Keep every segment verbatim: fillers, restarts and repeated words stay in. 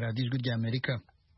radiyo ijwi ry'Amerika.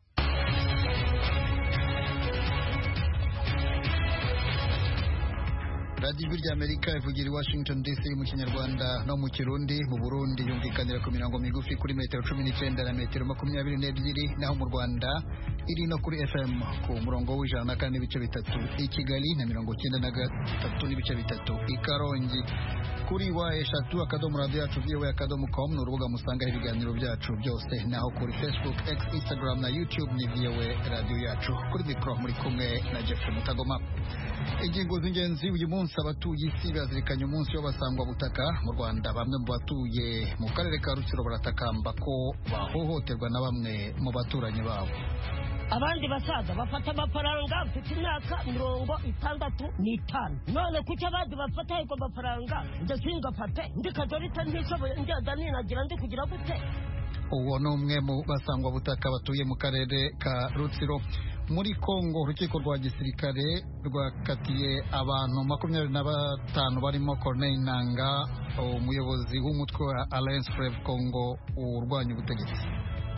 radiyo ijwi ry'Amerika ivugira i Washington D C mu Kinyarwanda no mu Kirundi. Mu Burundi yumvikanira ku mirongo migufi kuri metero cumi n'icyenda na metero makumyabiri n'ebyiri, naho mu Rwanda iri no kuri F M ku murongo w'ijana na kane n'ibice bitatu i Kigali na mirongo icyenda na gatatu n'ibice bitatu i Karongi. Kuri wa eshatu akadomo radio yacu voa akadomo com ni urubuga musangaho ibiganiro byacu byose, naho kuri Facebook, X, Instagram na YouTube ni voa radio yacu. Kuri mikoro muri kumwe na Jeff Mutagoma. Ingingo z'ingenzi uyu munsi: abatuye isi bazirikanye umunsi w'abasangwa butaka mu Rwanda. Bamwe mu batuye mu karere ka Rutsiro baratakamba ko bahohoterwa na bamwe mu baturanyi babo. Abandi basaza bafata amafaranga mfite imyaka mirongo itandatu n'itanu, none kuki abandi bafata ayo mafaranga njye singafate? Ndi Katolika ntishoboye njyada ninagira ndi kugira gute? Uwo ni umwe mu basangwa butaka batuye mu karere ka Rutsiro. Muri Kongo urukiko rwa gisirikare rwakatiye abantu makumyabiri na batanu barimo Corneille Nangaa, umuyobozi w'umutwe wa Alliance Fleuve Congo urwanya ubutegetsi.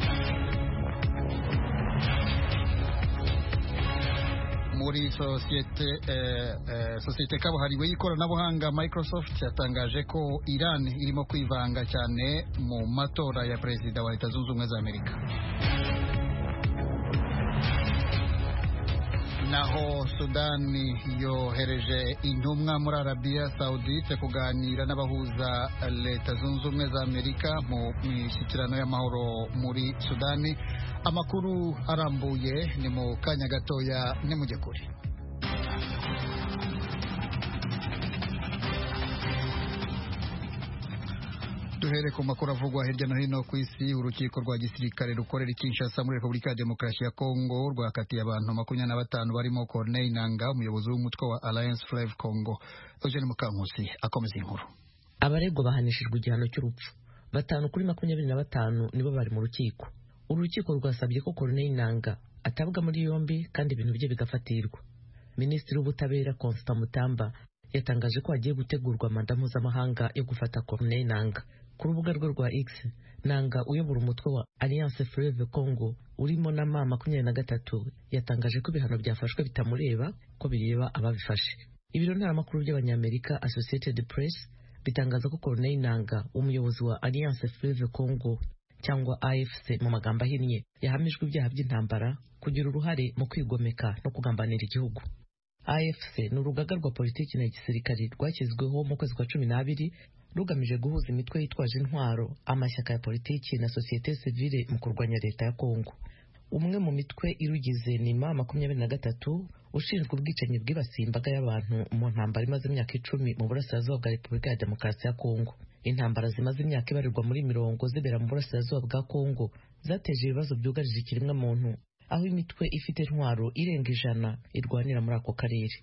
Muri sosiyete eh, eh, sosiyete kabuhariwe y'ikoranabuhanga Microsoft yatangaje ko Iran irimo kwivanga cyane mu matora ya perezida wa Leta Zunze Ubumwe za Amerika. Naho Sudani yohereje intumwa muri Arabia Saudite kuganira n'abahuza Leta Zunze Ubumwe za Amerika mu mishyikirano y'amahoro muri Sudani. Amakuru arambuye ni mu kanya gatoya, ni mujye kure. Duhere ku makuru avugwa hirya no hino ku isi. Urukiko rwa gisirikare rukorera i Kinshasa muri Repubulika ya Demokarasi ya Kongo rwakatiye abantu makumyabiri na batanu barimo Corneille Nangaa, umuyobozi w'umutwe wa Alliance Fleuve Congo. Eugene Mukankusi akomeza inkuru. Abaregwa bahanishijwe igihano cy'urupfu. Batanu kuri makumyabiri na batanu nibo bari mu rukiko. Urukiko rwasabye ko Corneille Nangaa atabwa muri yombi kandi ibintu bye bigafatirwa. Minisitiri w'ubutabera Constant Mutamba yatangaje ko hagiye gutegurwa manda mpuzamahanga yo gufata Corneille Nangaa. Ku rubuga rwe rwa X, Nangaa uyobora umutwe wa Alliance Fleuve Congo urimo na ma makumyabiri na gatatu yatangaje ko ibihano byafashwe bitamureba, ko bireba ababifashe. Ibiro ntaramakuru by'Abanyamerika Associated Press bitangaza ko Corneille Nangaa, umuyobozi wa Alliance Fleuve Congo cyangwa A F C mu magambo ahinnye, yahamijwe ibyaha by'intambara, kugira uruhare mu kwigomeka no kugambanira igihugu. A F C ni urugaga rwa politiki na gisirikari rwashyizweho mu kwezi kwa cumi n'abiri rugamije guhuza imitwe yitwaje intwaro, amashyaka ya politiki na sosiyete sivile mu kurwanya leta ya Kongo. Umwe mu mitwe irugize ni ma makumyabiri na gatatu ushinzwe ubwicanyi bwibasiye imbaga y'abantu mu ntambara imaze imyaka icumi mu burasirazuba bwa Repubulika ya Demokarasi ya Kongo. Intambara zimaze imyaka ibarirwa muri mirongo zibera mu burasirazuba bwa Kongo zateje ibibazo byugarije ikiremwa muntu, aho imitwe ifite intwaro irenga ijana irwanira muri ako karere.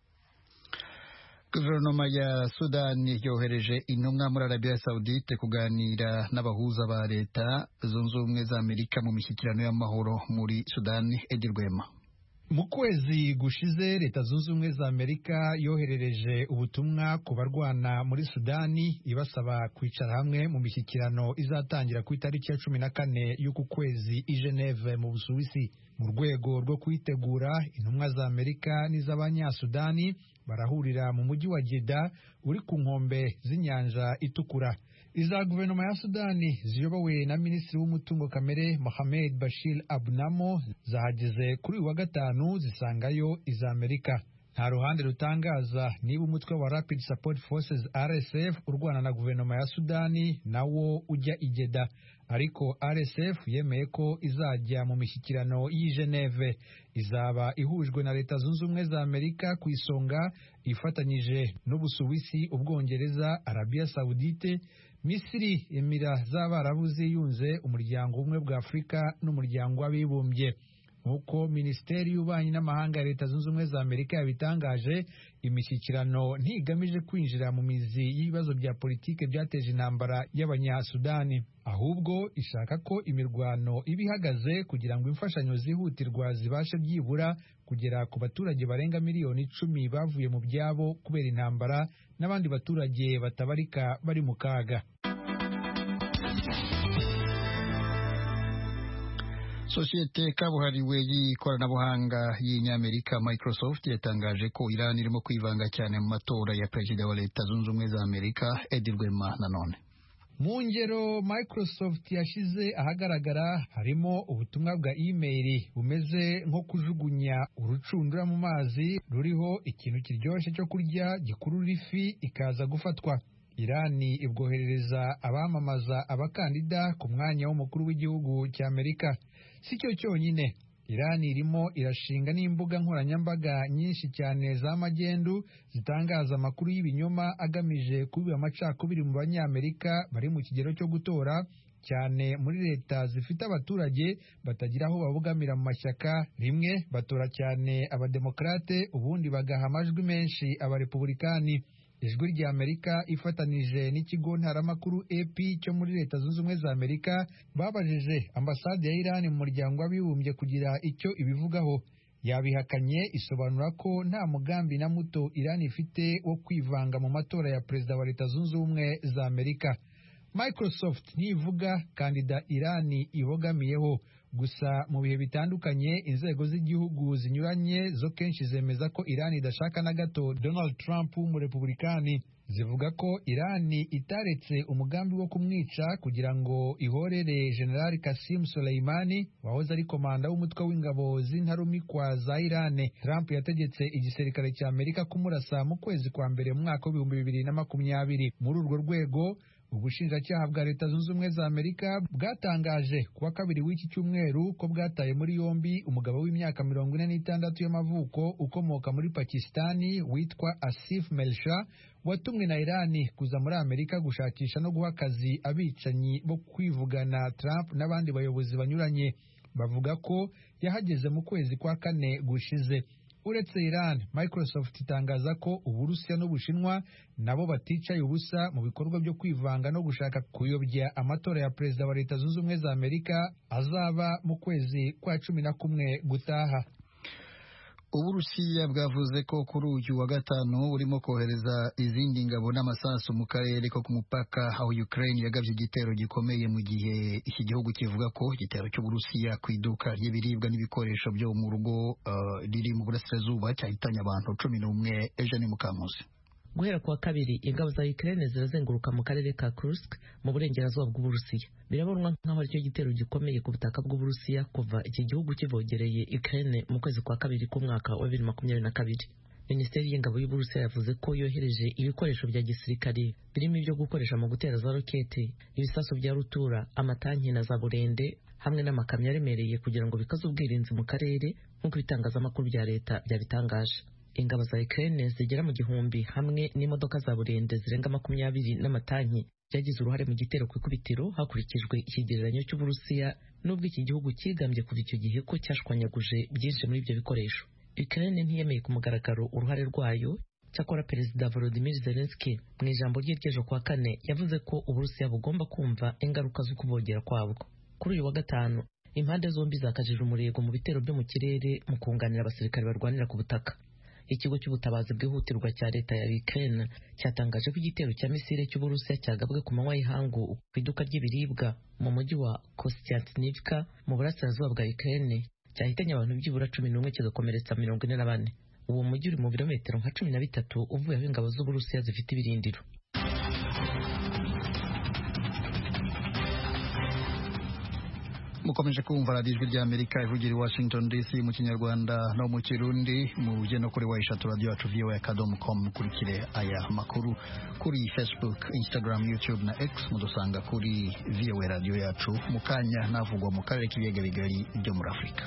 Guverinoma ya Sudani yohereje intumwa muri Arabia Saudite kuganira n'abahuza ba Leta Zunze Ubumwe za Amerika mu mishyikirano y'amahoro muri Sudani. Edirwema. Mu kwezi gushize Leta Zunze Ubumwe za Amerika yoherereje ubutumwa ku barwana muri Sudani ibasaba kwicara hamwe mu mishyikirano izatangira ku itariki ya cumi na kane y'uku kwezi i Geneve mu Busuwisi. Mu rwego rwo kwitegura, intumwa za Amerika n'iz'Abanyasudani barahurira mu mujyi wa Jeddah uri ku nkombe z'inyanja itukura. Iza guverinoma ya Sudani ziyobowe na Minisitiri w'umutungo kamere Mohamed Bashir Abunamo zahageze kuri uwa gatanu zisangayo iza Amerika. Nta ruhande rutangaza niba umutwe wa Rapid Support Forces R S F urwana na guverinoma ya Sudani nawo ujya i Jeddah, ariko R S F yemeye ko izajya mu mishyikirano y'i Geneve. Izaba ihujwe na Leta Zunze Ubumwe za Amerika ku isonga, ifatanyije n'Ubusuwisi, Ubwongereza, Arabia Saudite, Misiri, Emira z'Abarabu ziyunze, Umuryango Ubumwe bwa Afurika n'Umuryango w'Abibumbye. Nk'uko Minisiteri y'Ububanyi n'Amahanga ya Leta Zunze Ubumwe za Amerika yabitangaje, imishyikirano ntigamije kwinjira mu mizi y'ibibazo bya politike byateje intambara y'Abanyasudani, ahubwo ishaka ko imirwano iba ihagaze kugira ngo imfashanyo zihutirwa zibashe byibura kugera ku baturage barenga miliyoni icumi bavuye mu byabo kubera intambara n'abandi baturage batabarika bari mu kaga. Sosiyete kabuhariwe y'ikoranabuhanga y'inyamerika Microsoft yatangaje ko Iran irimo kwivanga cyane mu matora ya perezida wa Leta Zunze Ubumwe za Amerika. Edi Rwema nanone. Mu ngero Microsoft yashize ahagaragara harimo ubutumwa bwa email bumeze nko kujugunya urucundura mu mazi ruriho ikintu kiryoshye cyo kurya gikurura ifi ikaza gufatwa. Irani ibwoherereza abamamaza abakandida ku mwanya w'umukuru w'igihugu cya Amerika. Sicyo cyonyine, Irani irimo irashinga n'imbuga nkoranyambaga nyinshi cyane z'amagendu zitangaza amakuru y'ibinyoma agamije kubiba amacakubiri mu banyamerika bari mu kigero cyo gutora, cyane muri leta zifite abaturage batagira aho babugamira mu mashyaka. Rimwe batora cyane abademokrate, ubundi bagaha amajwi menshi abarepublikani. Ijwi rya Amerika ifatanije n'ikigo ntaramakuru A P cyo muri Leta Zunze Ubumwe za Amerika babajije ambasade ya Iran mu muryango w'abibumbye kugira icyo ibivugaho. Yabihakanye, isobanura ko nta mugambi na muto Iran ifite wo kwivanga mu matora ya perezida wa Leta Zunze Ubumwe za Amerika. Microsoft ntivuga kandida Iran ibogamiyeho, gusa mu bihe bitandukanye inzego z'igihugu zinyuranye zo kenshi zemeza ko Iran idashaka na gato Donald Trump w'umurepublikani. Zivuga ko Iran itaretse umugambi wo kumwica kugira ngo ihorere General Qasim Soleimani wahoze ari komanda w'umutwe w'ingabo z'intarumikwa za Iran. Trump yategetse igisirikare cya Amerika kumurasa mu kwezi kwa mbere mu mwaka w'ibihumbi bibiri na makumyabiri. Muri urwo rwego ubushinjacyaha bwa Leta Zunze Ubumwe za Amerika bwatangaje kuwa kabiri w'iki cyumweru ko bwataye muri yombi umugabo w'imyaka mirongo ine n'itandatu y'amavuko ukomoka muri Pakistani witwa Asif Melsha, watumwe na Irani kuza muri Amerika gushakisha no guha akazi abicanyi bo kwivugana Trump n'abandi bayobozi banyuranye. Bavuga ko yahageze mu kwezi kwa kane gushize. Uretse Iran, Microsoft itangaza ko Uburusiya n'Ubushinwa nabo baticaye ubusa mu bikorwa byo kwivanga no gushaka kuyobya amatora ya perezida wa Leta Zunze Ubumwe za Amerika azaba mu kwezi kwa cumi na kumwe gutaha. Uburusiya bwavuze ko kuri uyu wa gatanu urimo kohereza izindi ngabo n'amasasu mu karere ko ku mupaka aho Ukraine yagabye igitero gikomeye, mu gihe iki gihugu kivuga ko igitero cy'Uburusiya ku iduka ry'ibiribwa n'ibikoresho byo mu rugo uh, riri mu burasirazuba cyahitanye abantu cumi n'umwe. Eugene Mukamusi. Guhera kuwa kabiri ingabo za Ukraine zirazenguruka mu karere ka Kursk mu burengerazuba bw'Uburusiya. Birabonwa nk'aho aricyo gitero gikomeye ku butaka bw'Uburusiya kuva iki gihugu kivogereye Ukraine mu kwezi kwa kabiri k'umwaka wa bibiri na makumyabiri na kabiri. Minisiteri y'ingabo y'Uburusiya yavuze ko yohereje ibikoresho bya gisirikare birimo ibyo gukoresha mu gutera za rokete, ibisasu bya rutura, amatanki na za burende hamwe n'amakamyo aremereye kugira ngo bikaze ubwirinzi mu karere nk'uko ibitangazamakuru bya leta byabitangaje. Ingabo za Ukraine zigera mu gihumbi hamwe n'imodoka za burende zirenga makumyabiri n'amatanki byagize uruhare mu gitero ku ikubitiro hakurikijwe ikigereranyo cy'Uburusiya, nubwo iki gihugu kigambye kuva icyo gihe ko cyashwanyaguje byinshi muri ibyo bikoresho. Ukraine ntiyemeye ku mugaragaro uruhare rwayo, cyakora Perezida Volodymyr Zelensky mu ijambo rye ry'ejo kwa kane yavuze ko Uburusiya bugomba kumva ingaruka zo kubogera kwabwo. Kuri uyu wa gatanu impande zombi zakajije umurego mu bitero byo mu kirere mu kunganira abasirikare barwanira ku butaka. Ikigo cy'ubutabazi bwihutirwa cya leta ya Ukraine cyatangaje ko igitero cya misile cy'Uburusiya cyagabwe ku manywa y'ihangu ku iduka ry'ibiribwa mu mujyi wa Kostyantynivka mu burasirazuba bwa Ukraine cyahitanye abantu byibura cumi n'umwe kigakomeretsa mirongo ine na bane. Uwo mujyi uri mu birometero nka cumi na bitatu uvuye aho ingabo z'Uburusiya zifite ibirindiro. Mukomeje kumva radiyo ijwi rya Amerika ivugira i Washington D C mu Kinyarwanda no mu Kirundi. Muje no kuri wayishatu radio yacu v o a akadomo com. Mukurikire aya makuru kuri Facebook, Instagram, YouTube na X. Mudusanga kuri V O A radio yacu. Mukanya navugwa mu karere k'ibiyaga bigari byo muri Afurika.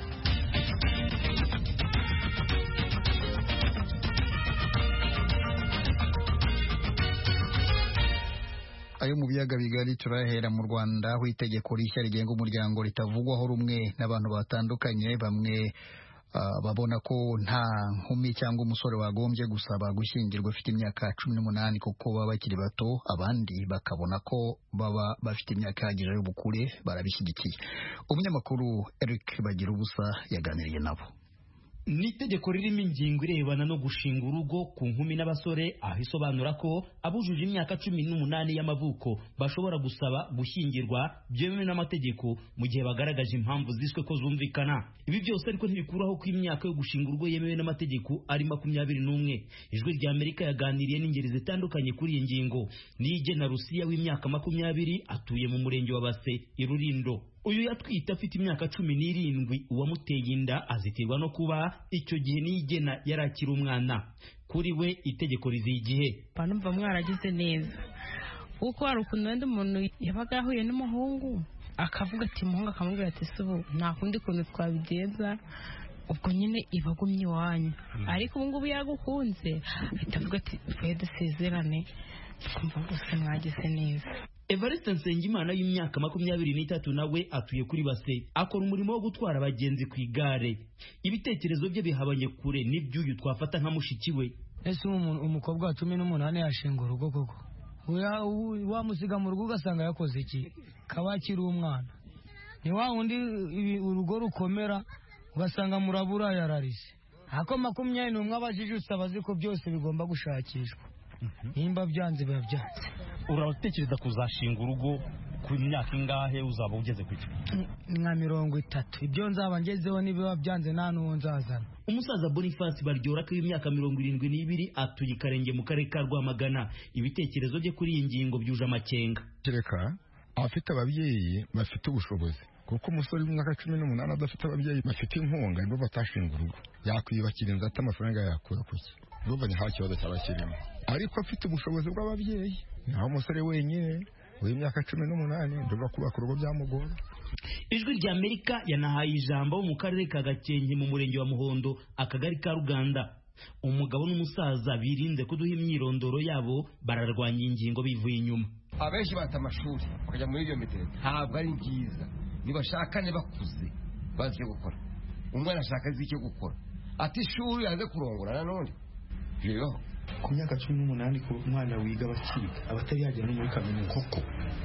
Ayo mu biyaga bigari turahera mu Rwanda, aho itegeko rishya rigenga umuryango ritavugwaho rumwe n'abantu batandukanye. Bamwe uh, babona ko nta nkumi cyangwa umusore wagombye gusaba gushyingirwa afite imyaka cumi n'umunani kuko baba bakiri bato, abandi bakabona ko baba bafite imyaka ihagije y'ubukure, barabishyigikiye. Umunyamakuru Eric Bagirubusa yaganiriye nabo. ni itegeko ririmo ingingo irebana no gushinga urugo ku nkumi n'abasore, aho isobanura ko abujuje imyaka cumi n'umunani y'amavuko bashobora gusaba gushyingirwa byemewe n'amategeko mu gihe bagaragaje impamvu ziswe ko zumvikana. Ibi byose ariko ntibikuraho ko imyaka yo gushinga urugo yemewe n'amategeko ari makumyabiri n'umwe. Ijwi rya Amerika yaganiriye n'ingeri zitandukanye kuri iyi ngingo. Niyigena Rusiya w'imyaka makumyabiri atuye mu murenge wa Base i Rulindo. Uyu yatwite afite imyaka cumi n'irindwi, uwamuteye inda azitirwa no kuba icyo gihe Niyigena yarakira umwana. Kuri we itegeko riziye igihe. Banumva mwaragize neza kuko hari ukuntu wenda umuntu yabaga yahuye n'umuhungu akavuga ati umuhungu akamubwira ati subu nta kundi kuntu twabigenza, ubwo nyine ibagumye iwanyu. Ariko ubu ngubu yagukunze ahita avuga ati twe dusezerane, twumva gusa mwagize neza. Evariste Nsengimana y'imyaka makumyabiri n'itatu nawe atuye kuri Base, akora umurimo wo gutwara abagenzi ku igare. Ibitekerezo bye bihabanye kure n'iby'uyu twafata nka mushiki we. Ese umukobwa wa cumi n'umunani yashinga urugo koko wamusiga mu rugo ugasanga yakoze iki? Kabakiri umwana ni wa wundi urugo rukomera ugasanga murabura yararise. Ako makumyabiri n'umwe abajije usaba azi ko byose bigomba gushakishwa. Nimba byanze biba byanze. Uratekereza kuzashinga urugo ku myaka ingahe uzaba ugeze ku cyo? Nka mirongo itatu. Ibyo nzaba ngezeho nibiba byanze nta n'uwo nzazana. Umusaza Boniface Baryoraka w'imyaka mirongo irindwi n'ibiri atuye Karenge mu karere ka Rwamagana. Ibitekerezo bye kuri iyi ngingo byuje amakenga. Kereka abafite ababyeyi bafite ubushobozi, kuko umusore w'imyaka cumi n'umunani adafite ababyeyi bafite inkunga nibo batashinga urugo. Yakwiyubakira inzu ati amafaranga yakura kuki? Urumva ni nta kibazo cyabashyirimo. Ariko afite ubushobozi bw'ababyeyi, naho umusore wenyine w'imyaka cumi n'umunani ndumva kubaka urugo byamugora. Ijwi rya Amerika yanahaye ijambo mu karere ka Gakenke mu murenge wa Muhondo, akagari ka Ruganda. Umugabo n'umusaza birinze kuduha imyirondoro yabo, bararwanya ingingo bivuye inyuma. Abenshi bata amashuri kujya muri iyo mitego ntabwo ari byiza. Nibashakane bakuze bazi icyo gukora. Umwana ashaka azi icyo gukora, ati ishuri yaze kurongora nanone. Rero ku myaka cumi n'umunani ku mwana wiga bakiga abatari yajya no muri kaminuza koko.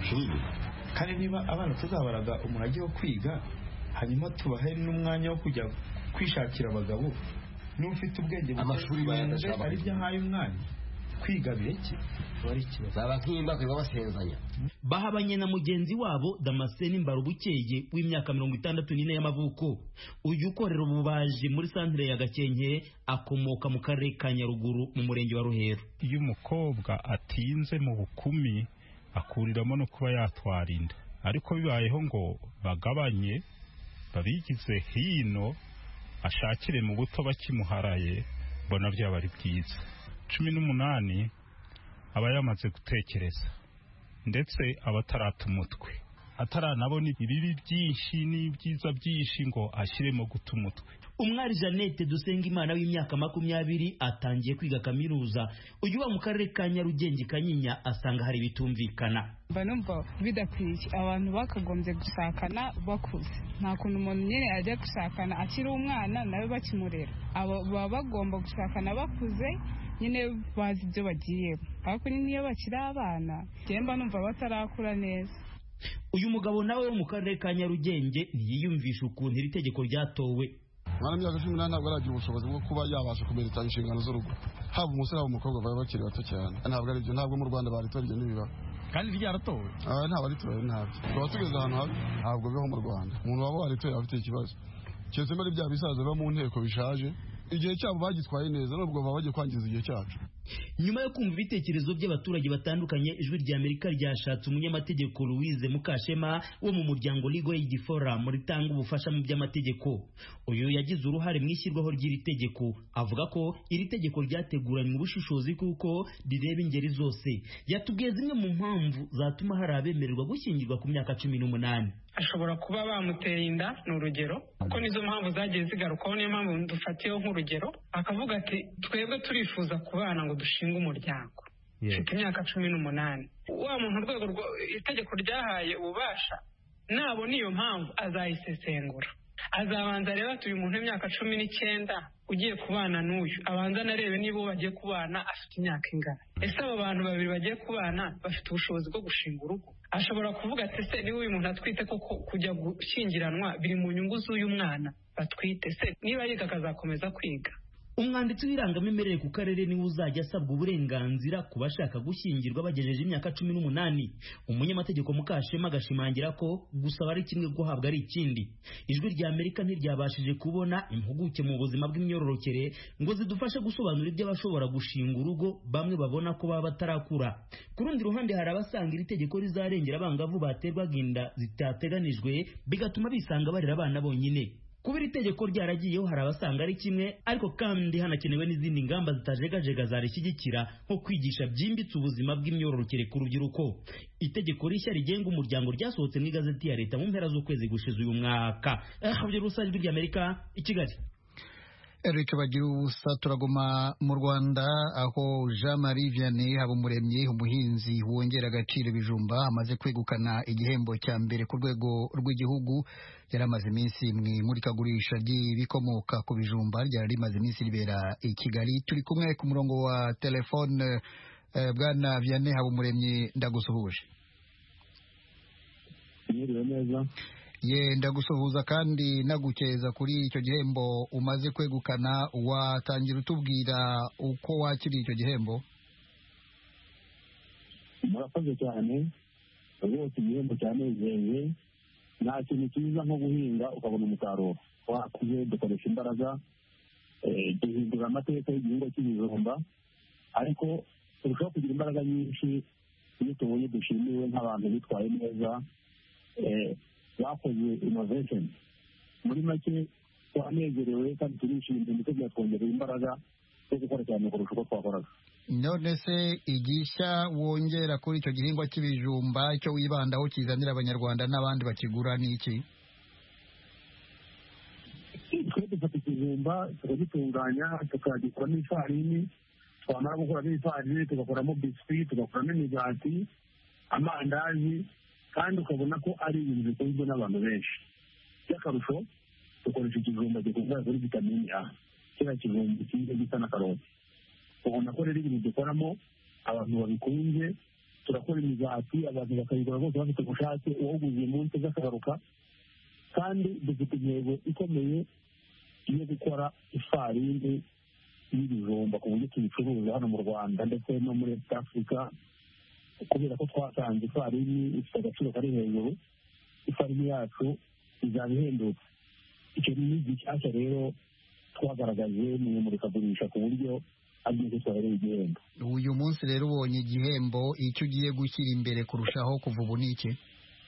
Kandi niba abana tuzabaraga umurage wo kwiga, hanyuma tubahe n'umwanya wo kujya kwishakira abagabo, n'ufite ubwenge amashuri bayandashaka ari byo haye umwana kwiga bireke wari kibazo zaba nk'imba kwiga basenzanya. Bahabanye na mugenzi wabo Damascene Mbarubukeye w'imyaka mirongo itandatu n'ine y'amavuko. Uyu ukorera ububaji muri santere ya Gakenke akomoka mu karere ka Nyaruguru mu murenge wa Ruhero. Iyo umukobwa atinze mu bukumi akuriramo no kuba yatwara inda, ariko bibayeho ngo bagabanye babigize hino ashakire mu buto bakimuharaye, mbona byaba ari byiza. Cumi n'umunani aba yamaze gutekereza, ndetse abatarata umutwe, ataranabona ibibi byinshi n'ibyiza byinshi ngo ashyiremo guta umutwe. Umwari Jeannette Dusengimana w'imyaka makumyabiri atangiye kwiga kaminuza. Uyu wa mu karere ka Nyarugenge Kanyinya asanga hari bitumvikana. Mba numva bidakwiye, abantu bakagombye gusakana bakuze. Nta kuntu umuntu nyine ajya gusakana akiri umwana nawe bakimurera. Abo baba bagomba gusakana bakuze nyine bazi ibyo bagiyemo. Ariko niyo bakiri abana mba numva batarakura neza. Uyu mugabo nawe wo mu karere ka Nyarugenge ntiyiyumvisha ukuntu iri tegeko ryatowe. Mwana myaka cumi n'umunani ntabwo aragira ubushobozi bwo kuba yabasha kumeretanya inshingano z'urugo, haba umusore haba umukobwa baba bakiri bato cyane. Ntabwo ari byo, ntabwo mu Rwanda baritora ibyo ntibibaho. Kandi ryaratowe? Ah, ntabwo aritora ntabyo. Twaba tugeze ahantu habi, ntabwo bibaho mu Rwanda. Umuntu waba waritora afite ikibazo. Cyese muri bya bisaza biba mu nteko bishaje, igihe cyabo bagitwaye neza nubwo baba bagiye kwangiza igihe cyacu. Nyuma yo kumva ibitekerezo by'abaturage batandukanye, Ijwi rya Amerika ryashatse umunyamategeko Louise Mukashema wo mu muryango Legal Aid Forum ritanga ubufasha mu by'amategeko. Uyu yagize uruhare mu ishyirwaho ry'iri tegeko, avuga ko iri tegeko ryateguranywe ubushishozi kuko rireba ingeri zose. Yatubwiye zimwe mu mpamvu zatuma hari abemererwa gushyingirwa ku myaka cumi n'umunani. Ashobora kuba bamuteye inda, ni urugero, kuko nizo mpamvu zagiye zigarukaho, niyo mpamvu dufatiyeho nk'urugero. Akavuga ati twebwe turifuza kubana ngo dushinga umuryango, mfite imyaka cumi n'umunani. Wa muntu urwego itegeko ryahaye ububasha nabona iyo mpamvu azayisesengura, azabanza reba ati uyu muntu w'imyaka cumi n'icyenda ugiye kubana n'uyu, abanza narebe niba bagiye kubana afite imyaka ingana. Ese abo bantu babiri bagiye kubana bafite ubushobozi bwo gushinga urugo? ashobora kuvuga ati se niba uyu muntu atwite koko kujya gushyingiranwa biri mu nyungu z'uyu mwana batwite, se niba yiga akazakomeza kwiga. Umwanditsi w'irangamimerere ku karere niwe uzajya asabwa uburenganzira ku bashaka gushyingirwa bagejeje imyaka cumi n'umunani. Umunyamategeko Mukashema agashimangira ko gusaba ari kimwe, guhabwa ari ikindi. Ijwi rya Amerika ntiryabashije kubona impuguke mu buzima bw'imyororokere ngo zidufashe gusobanura ibyo abashobora gushinga urugo bamwe babona ko baba batarakura. Ku rundi ruhande hari abasanga iri tegeko rizarengera abangavu baterwaga inda zitateganijwe bigatuma bisanga barera abana bonyine. Kuba iri tegeko ryaragiyeho hari abasanga ari kimwe, ariko kandi hanakenewe n'izindi ngamba zitajegajega zarishyigikira nko kwigisha byimbitse ubuzima bw'imyororokere ku rubyiruko. Itegeko rishya rigenga umuryango ryasohotse mu igazeti ya leta mu mpera z'ukwezi gushize uyu mwaka. Habyo rusange ry'Amerika i Kigali. Eric bagira ubusa. Turaguma mu Rwanda aho Jean Marie Vianney Habumuremyi, umuhinzi wongera agaciro ibijumba, amaze kwegukana igihembo cya mbere ku rwego rw'igihugu. Yari amaze iminsi mu imurikagurisha ry'ibikomoka ku bijumba ryari rimaze iminsi ribera i Kigali. Turi kumwe ku murongo wa telefone. eh, Bwana Vianney Habumuremyi, ndagusuhuje. Mwiriwe neza. Ye, ndagusuhuza kandi nagukeza kuri icyo gihembo umaze kwegukana. Watangira utubwira uko wakiriye icyo gihembo? Murakoze cyane rwose, igihembo cyanezeye. Nta kintu cyiza nko guhinga ukabona umusaruro. Twakuze dukoresha imbaraga, duhindura amateka y'igihingwa cy'ibijumba, ariko turushaho kugira imbaraga nyinshi iyo tubonye dushimiwe nk'abantu bitwaye neza bakoze innovation. Muri make twanezerewe kandi turishimye ndetse byatwongerera imbaraga zo gukora cyane kurusha uko twakoraga. None se igishya wongera kuri icyo gihingwa cy'ibijumba, icyo wibandaho kizanira abanyarwanda n'abandi bakigura ni iki? Twe dufata ikijumba tukagitunganya tukagikoramo ifarini, twamara gukuramo ifarini tugakoramo biswi, tugakoramo imigati, amandazi, kandi ukabona ko ari ibintu bikunzwe n'abantu benshi. By'akarusho dukoresha ikijumba gikungahaye kuri vitamini A, kiriya kijumba cyiza gisa na karoti. Ubona ko rero ibintu dukoramo abantu babikunze. Turakora imigati, abantu bakayigura bose bafite ubushake, uwawuguze munsi azakagaruka. Kandi dufite intego ikomeye yo gukora ifarini y'ibijumba ku buryo tubicuruza hano mu Rwanda ndetse no muri East Africa, kubera ko twasanze ifarini ifite agaciro kari hejuru. Ifarini yacu izaba ihendutse. Icyo ni gishyashya rero twagaragaje mu imurikagurisha ku buryo agiye twahereye igihembo. Uyu munsi rero ubonye igihembo, icyo ugiye gushyira imbere kurushaho kuva ubu ni iki?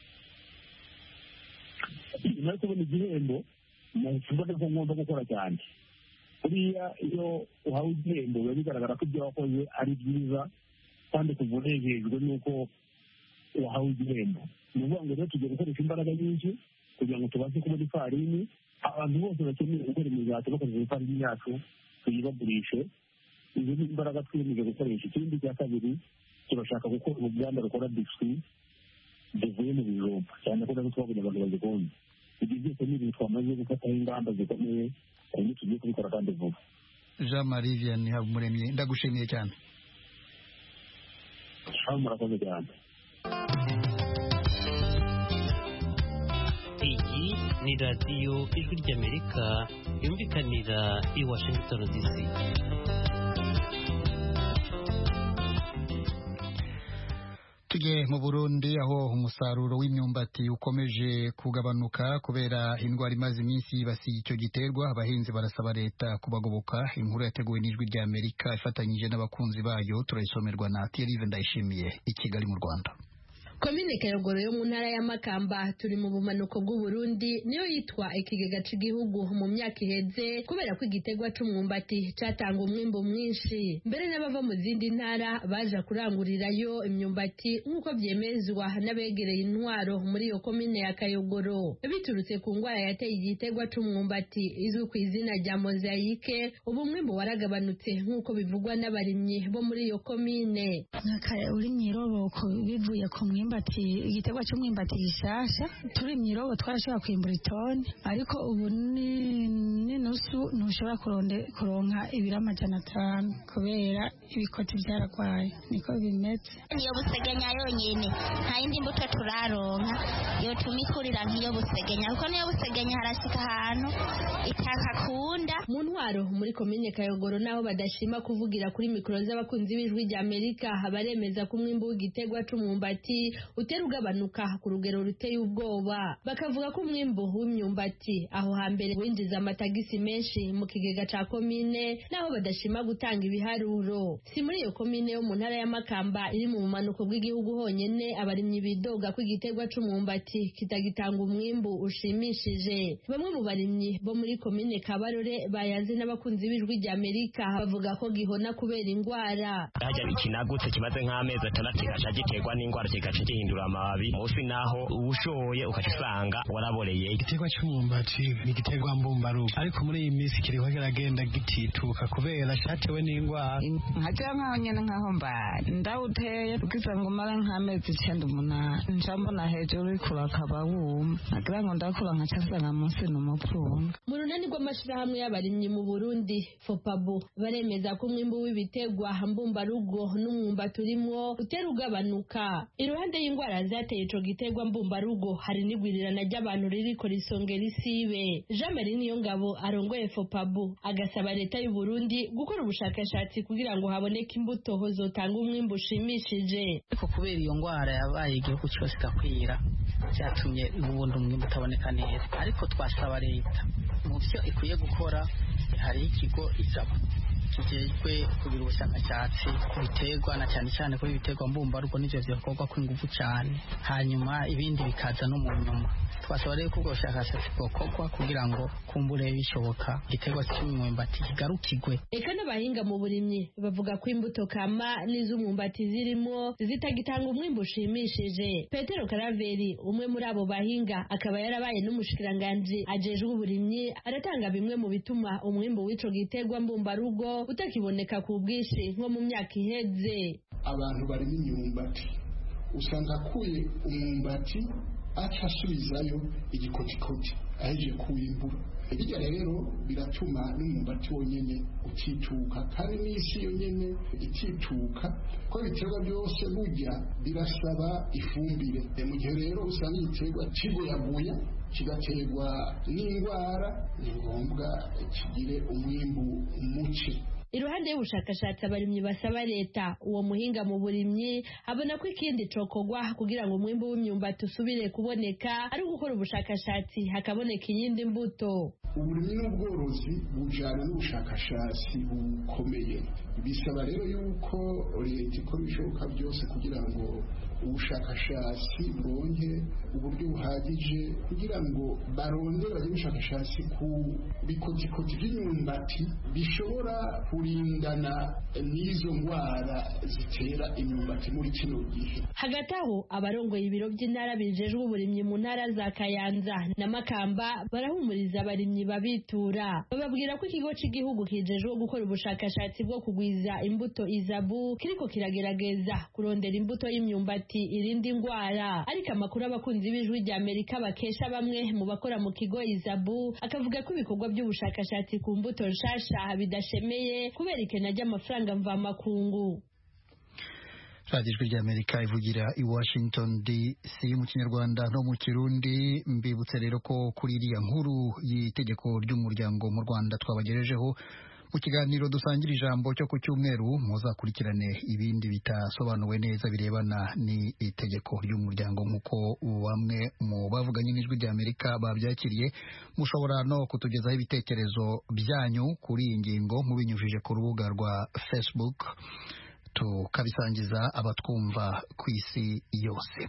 Nyuma yo kubona igihembo nashobora ko ngomba gukora cyane. Buriya iyo uhawe igihembo biba bigaragara ko ibyo wakoze ari byiza kandi kuva unejejwe n'uko wahawe igihembo. Ni ukuvuga ngo rero tugiye gukoresha imbaraga nyinshi kugira ngo tubashe kubona ifarini. Abantu bose bakeneye gukora imigati bakoresheje ifarini yacu tuyibagurishe. Izo ni imbaraga twiyemeje gukoresha. Ikindi cya kabiri, turashaka gukora uruganda rukora biswi bivuye mu bijumba, cyane ko natwe twabonye abantu bazikunda. Ibyo byose ni ibintu twamaze gufataho ingamba zikomeye ku buryo tugiye kubikora kandi vuba. Jean Marie Vianney Habumuremyi, ndagushimiye cyane. Murakoze cyane. Iyi ni radiyo Ijwi ry'Amerika yumvikanira i Washington D C. Tujye mu Burundi aho umusaruro w'imyumbati ukomeje kugabanuka kubera indwara imaze iminsi yibasiye icyo giterwa. Abahinzi barasaba leta kubagoboka. Inkuru yateguwe n'Ijwi ry'Amerika ifatanyije n'abakunzi bayo, turayisomerwa na Thierry Ndayishimiye i Kigali mu Rwanda. Komine Kayogoro yo mu ntara ya Makamba turi mu bumanuko bw'u Burundi niyo yitwa ikigega cy'igihugu mu myaka iheze kubera ko igitegwa c'umwumbati catanga umwimbo mwinshi. Mbere n'abava mu zindi ntara baje kurangurirayo imyumbati nk'uko byemezwa n'abegereye intwaro muri iyo komine ya Kayogoro. Biturutse ku ngwara yateye igitegwa c'umwumbati izwi ku izina rya mozayike, ubu umwimbo waragabanutse nk'uko bivugwa n'abarimyi bo muri iyo komine. Nakare uri nyiroboko bivuye ku mwimbo umwumbati igiterwa cy'umwumbati gishasha turi myirobo twarashobora kwimbura itoni ariko ubu ni n'inusu ntushobora kuronka ibiro amajana atanu kubera ibikoti byaragwaye niko bimeze. Iyo busegenya yonyine nta yindi mbuto turaronka iyo tumikurira nk'iyo busegenya kuko niyo busegenya harashika ahantu itaka kunda. Mu ntwaro muri komine Kayogoro naho badashima kuvugira kuri mikoro z'abakunzi b'ijwi rya Amerika baremeza ko umwimbu w'igiterwa c'umwumbati utera ugabanuka ku rugero ruteye ubwoba. Bakavuga ko umwimbu w'imyumbati aho hambere winjiza amatagisi menshi mu kigega ca komine naho badashima gutanga ibiharuro. Si muri iyo komine yo mu ntara ya Makamba iri mu bumanuko bw'igihugu honyene abarimyi bidoga ko igiterwa c'umwumbati kitagitanga umwimbu ushimishije. Bamwe mu barimyi bo muri komine Kabarore bayanze n'abakunzi b'ijwi rya Amerika bavuga ko gihona kubera ingwara. Haja ikinagutse kimaze nk'amezi atandatu kigaca giterwa n'ingwara kigaca gihindura amababi musi naho ubushoye ukacusanga waraboreye. Igiterwa c'umwumbati ni igiterwa mbumbarugo ariko muri iyi minsi kiriho kiragenda gitituka kubera cyatewe n'ingwara. Nkaja nkaho nyene nkaho mbaye ndawuteye ukiza ngo mara nk'amezi icenda umunani nca mbona hejuru ikura akaba wuma nagira ngo ndakura nkacasanga munsi n'umupfunga. Mu runani rw'amashirahamwe y'abarimyi mu Burundi Fopabu baremeza ko umwimbu w'ibiterwa mbumbarugo n'umwumbati urimwo utera ugabanuka. Iruhande y'ingwara zateye ico giterwa mbumbarugo hari n'igwirirana ry'abantu ririko risongera isibe. Jean Marie Niyongabo arongoye Fopabu agasaba leta y'u Burundi gukora ubushakashatsi kugira ngo haboneke imbuto zotanga umwimbu ushimishije. Ariko kubera iyo ngwara yabaye igihugu cyose gakwira cyatumye ubundi umwimbu utaboneka neza, ariko twasaba leta mu byo ikwiye gukora hari ikigo izaba kijejwe kugira ubushakashatsi ku biterwa na cyane cyane kuri ibiterwa mbumbarugo n'ivyo vyokorwa kw'inguvu cyane hanyuma ibindi bikaza no mu nyuma. Twasaba rero ko ubwo bushakashatsi bwokorwa kugira ngo kumbure bishoboka igiterwa cy'umwumbati kigarukigwe. Eka n'abahinga mu burimyi bavuga ko imbuto kama n'iz'umwumbati zirimo zitagitanga umwimbu ushimishije. Petero Karaveri umwe muri abo bahinga akaba yarabaye n'umushikiranganje ajejwe uburimyi aratanga bimwe mu bituma umwimbu w'ico giterwa mbumbarugo utakiboneka ku bwishi nko mu myaka iheze. Abantu bari n'imyumbati usanga kuye umwumbati aca asubizayo igikotikoti aheje kuwimbura. Bijya rero biratuma n'umwumbati wonyene utituka kandi n'isi yonyene itituka ko ibiterwa byose burya birasaba ifumbire. Mu gihe rero usanga igiterwa kigoyaguya kigaterwa n'indwara ni ngombwa kigire umwimbu muke. Iruhande y'ubushakashatsi abarimyi basaba leta uwo muhinga mu burimyi abona ko ikindi cokogwa kugira ngo umwimbu w'imyumbati usubire kuboneka ari gukora ubushakashatsi hakaboneka iyindi mbuto. Uburimyi n'ubworozi bujana n'ubushakashatsi bukomeye, bisaba rero yuko leta ikora ibishoboka byose kugira ngo ubushakashatsi buronke uburyo buhagije kugira ngo barondere ubushakashatsi ku bikotikoti by'imyumbati bishobora kurindana n'izo ndwara zitera imyumbati muri kino gihe. Hagati aho abarongoye ibiro by'intara bijejwe uburimyi mu ntara za Kayanza na Makamba barahumuriza abarimyi babitura, bababwira ko ikigo cy'igihugu kijejwe gukora ubushakashatsi bwo kugwiza imbuto izabu kiriko kiragerageza kurondera imbuto y'imyumbati irindi ingwara. Ariko amakuru abakunzi b'ijwi rya Amerika bakesha bamwe mu bakora mu kigo izabu akavuga ko ibikorwa by'ubushakashatsi ku mbuto nshasha bidashemeye kubera ikena ry'amafaranga mvamakungu. Radio Ijwi rya Amerika ivugira i Washington D C mu Kinyarwanda no mu Kirundi. Mbibutse rero ko kuri iriya nkuru y'itegeko ry'umuryango mu Rwanda twabagerejeho mu kiganiro dusangira ijambo cyo ku cyumweru, muzakurikirane ibindi bitasobanuwe neza birebana ni itegeko ry'umuryango nk'uko bamwe mu bavuganye n'ijwi rya Amerika babyakiriye. Mushobora no kutugezaho ibitekerezo byanyu kuri iyi ngingo mubinyujije ku rubuga rwa Facebook tukabisangiza abatwumva ku isi yose.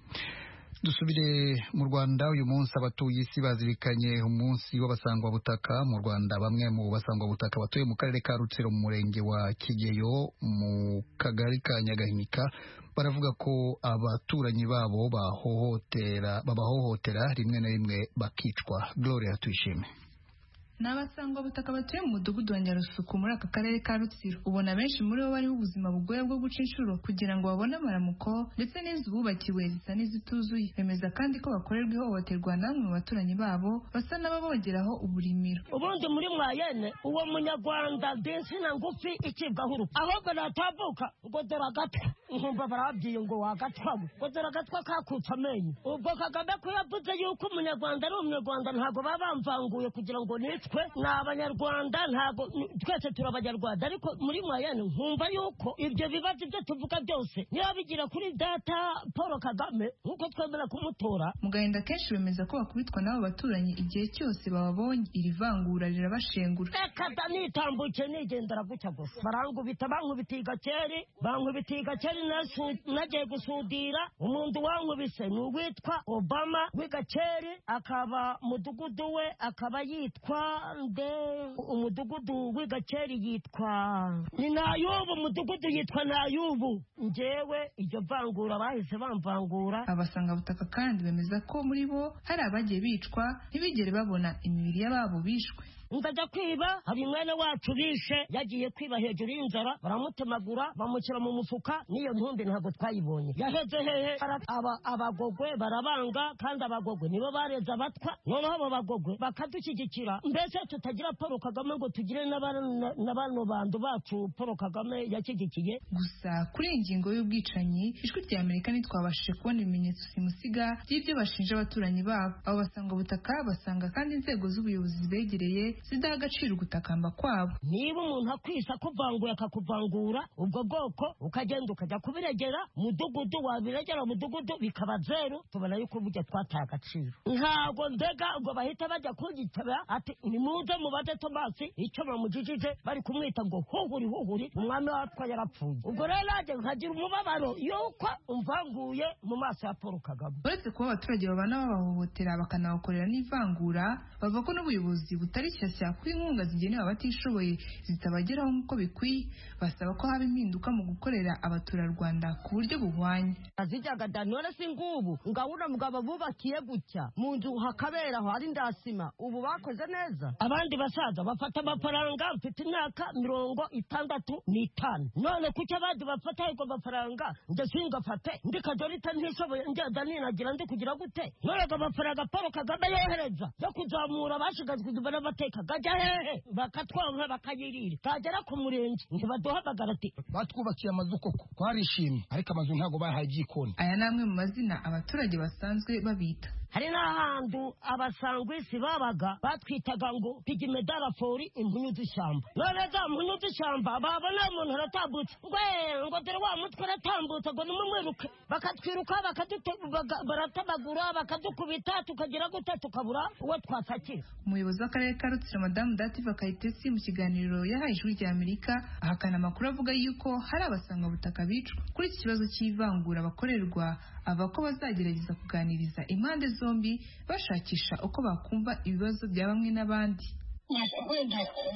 Dusubire mu Rwanda. Uyu munsi abatuye isi bazirikanye umunsi w'abasangwabutaka mu Rwanda. Bamwe mu basangwabutaka batuye mu karere ka Rutsiro mu murenge wa Kigeyo mu kagari ka Nyagahinika baravuga ko abaturanyi babo bahohotera babahohotera rimwe na rimwe bakicwa. Gloria Tuyishime. ni abasangwa butaka batuye mu mudugudu wa Nyarusuku muri aka karere ka Rutsiro. Ubona benshi muri bo bariho ubuzima bugoye bwo guca inshuro kugira ngo babone amaramuko ndetse n'inzu bubakiwe zisa n'izituzuye. Bemeza kandi ko bakorerwa ihohoterwa namwe mu baturanyi babo basa n'ababongeraho uburimiro. Ubundi muri mwayene uwo munyarwanda densina ngufi ikibwaho urupfu ahubwo natavuka ngo dore agatwa nkumva barabyiye ngo wagatwa ngo dore agatwa kakutse amenyo. Ubwo Kagame ko yavuze yuko umunyarwanda ari umunyarwanda ntabwo baba bamvanguye kugira ngo nitwe ni abanyarwanda, ntabwo twese turi abanyarwanda, ariko muri mwayene nkumva yuko ibyo bibazo ibyo tuvuga byose niba bigira kuri data Paul Kagame nkuko twemera kumutora. Mu gahinda kenshi bemeza ko bakubitwa n'abo baturanyi igihe cyose bababonye. Iri vangura rirabashengura. Reka nitambuke nigendera gutya gusa barangubita bankubitiye igakeri bankubitiye igakeri nagiye gusudira. Umuntu wankubise ni uwitwa Obama w'igakeri, akaba mudugudu we akaba yitwa nde umudugudu w'igakeri yitwa ni Nayubu, umudugudu yitwa Nayubu. Njyewe iryo vangura bahise bamvangura. Abasanga butaka kandi bemeza ko muri bo hari abagiye bicwa ntibigere babona imibiri y'ababo bishwe. Ngajya kwiba hari mwene wacu bishe yagiye kwiba hejuru y'inzara baramutemagura bamushyira mu mufuka, niyo ntumbi ntabwo twayibonye. Yaheze hehe aba abagogwe barabanga kandi abagogwe nibo bareza abatwa, noneho abo bagogwe bakadushyigikira. Mbese tutagira Paul Kagame ngo tugire n'abano bantu bacu Paul Kagame yashyigikiye. Gusa kuri iyi ngingo y'ubwicanyi ijwi rya Amerika ntitwabashije kubona ibimenyetso simusiga by'ibyo bashinja abaturanyi babo. Abo basanga butaka basanga kandi inzego z'ubuyobozi zibegereye zidaha agaciro gutakamba kwabo. Niba umuntu akwisa kuvanguye akakuvangura ubwo bwoko ukagenda ukajya kubiregera mudugudu, wabiregera mudugudu bikaba zeru, tubona yuko burya twataye agaciro. Ntabwo ndega ngo bahita bajya kugitaba ati nimuze mubaze Tomasi icyo bamujijije bari kumwita ngo huhuri huhuri umwami watwa yarapfuye. Ubwo rero naje nkagira umubabaro yuko umvanguye mu maso ya Paul Kagame. Uretse kuba abaturage babana babahohotera bakanabakorera n'ivangura, bavuga ko n'ubuyobozi butari shyashya ko inkunga zigenewe abatishoboye zitabageraho nk'uko bikwiye. Basaba ko haba impinduka mu gukorera abaturarwanda ku buryo buhwanye. Azijyaga danore singubu ngabura mugabo bubakiye gutya mu nzu hakabera aho ari ndasima, ubu bakoze neza. Abandi basaza bafata amafaranga mfite imyaka mirongo itandatu n'itanu, none kuki abandi bafata ayo mafaranga njye singafate ndi kajorita ntishoboye ngenda ninagira ndi kugira gute? None amafaranga Paul Kagame yohereza yo kuzamura abashigazwe n'amateka gajya hehe bakatwanka bakayirira kagera ku murenge ntibaduhamagara ati batwubakiye amazu koko twarishimye, ariko amazu ntago bahaye igikoni. Aya namwe mu mazina abaturage basanzwe babita. Hari n'ahantu abasangwisi babaga batwitaga ngo pigimedara fori impunyu z'ishyamba. None za mpunyu z'ishyamba babona umuntu aratambutse ngwe ngo dore wa mutwe aratambutse ngo nimumwiruke, bakatwiruka baratabagura bakadukubita tukagira gute tukabura uwo twatakira. Umuyobozi w'akarere ka Rutsiro Madamu Dativa Kayitesi mu kiganiro yahaye ijwi rya Amerika ahakana amakuru avuga yuko hari abasanga butaka bicwa. Kuri iki kibazo cy'ivangura bakorerwa aba ko bazagerageza kuganiriza impande zombi bashakisha uko bakumva ibibazo bya bamwe n'abandi. wenda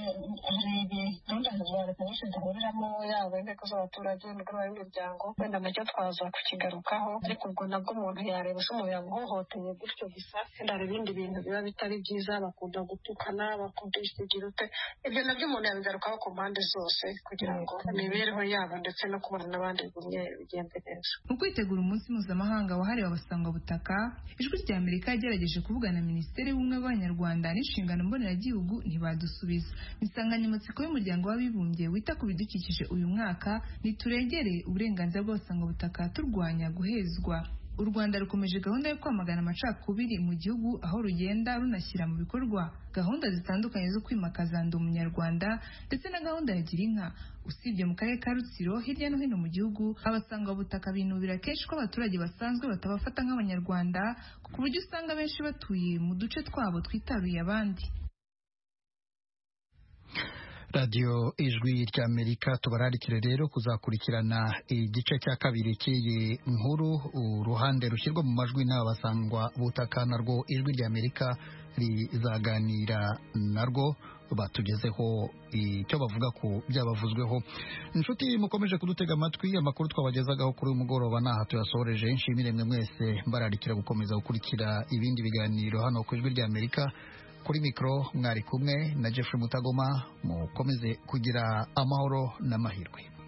hari gahunda za leta nyinshi zihuriramo yaba inteko z'abaturage imigabane y'imiryango wenda nacyo twaza kukigarukaho, ariko ubwo nabwo umuntu yareba se umuntu yamuhohoteye gutyo gusa wenda hari ibindi bintu biba bitari byiza, bakunda gutukana bakunda isigira ute, ibyo nabyo umuntu yabigarukaho ku mpande zose kugira ngo imibereho yabo ndetse no kubana n'abandi bimwe bigende neza. Mu kwitegura umunsi mpuzamahanga wahariwe abasangwabutaka, ijwi rya Amerika yagerageje kuvugana na Minisiteri y'Ubumwe bw'Abanyarwanda n'inshingano mboneragihugu ntibadusubiza. Insanganyamatsiko y'umuryango w'abibumbye wita ku bidukikije uyu mwaka ni turengere uburenganzira bw'abasangwabutaka turwanya guhezwa. U Rwanda rukomeje gahunda yo kwamagana amacakubiri mu gihugu, aho rugenda runashyira mu bikorwa gahunda zitandukanye zo kwimakaza ndi umunyarwanda ndetse na gahunda ya gira inka. Usibye mu karere ka Rutsiro, hirya no hino mu gihugu abasangwabutaka binubira kenshi ko abaturage basanzwe batabafata nk'abanyarwanda, ku buryo usanga benshi batuye mu duce twabo twitaruye abandi. Radio Ijwi rya Amerika tubararikire rero kuzakurikirana igice cya kabiri cy'iyi nkuru, uruhande rushyirwa mu majwi n'abasangwa butaka narwo Ijwi rya Amerika rizaganira narwo batugezeho icyo bavuga ku byabavuzweho. Inshuti mukomeje kudutega amatwi, amakuru twabagezagaho kuri uyu mugoroba naha tuyasoreje. Nshimire mwe mwese mbararikira gukomeza gukurikira ibindi biganiro hano ku Ijwi rya Amerika. kuri mikro mwari kumwe na Jeffrey Mutagoma mukomeze kugira amahoro n'amahirwe.